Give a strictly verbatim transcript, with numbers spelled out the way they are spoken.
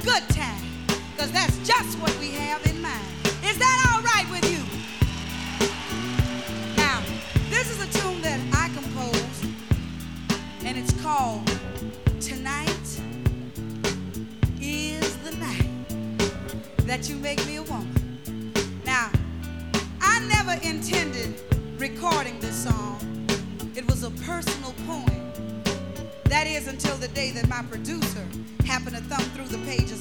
good time, because that's just what we have in mind. Is that all right with you? Now, this is a tune that I composed, and it's called Tonight Is the Night That You Make Me a Woman. Now, I never intended recording this song. It was a personal poem. That is, until the day that my producer happened to thumb through the pages